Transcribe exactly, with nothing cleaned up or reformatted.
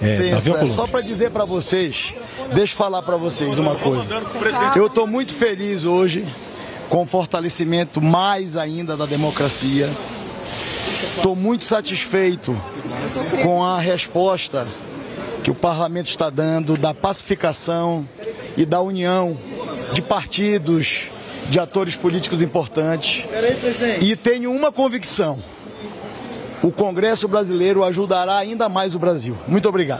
É, Licença, tá, só para dizer para vocês, deixa eu falar para vocês uma coisa. Eu estou muito feliz hoje com o fortalecimento mais ainda da democracia. Estou muito satisfeito com a resposta que o parlamento está dando da pacificação e da união de partidos, de atores políticos importantes. E tenho uma convicção: o Congresso brasileiro ajudará ainda mais o Brasil. Muito obrigado.